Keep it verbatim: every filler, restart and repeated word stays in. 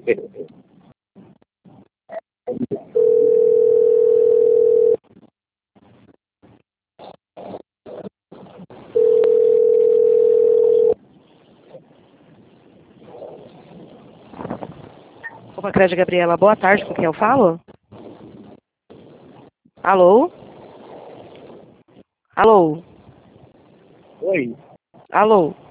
Opa, Crédito Gabriela, boa tarde, com quem eu falo? Alô? Alô? Oi. Alô?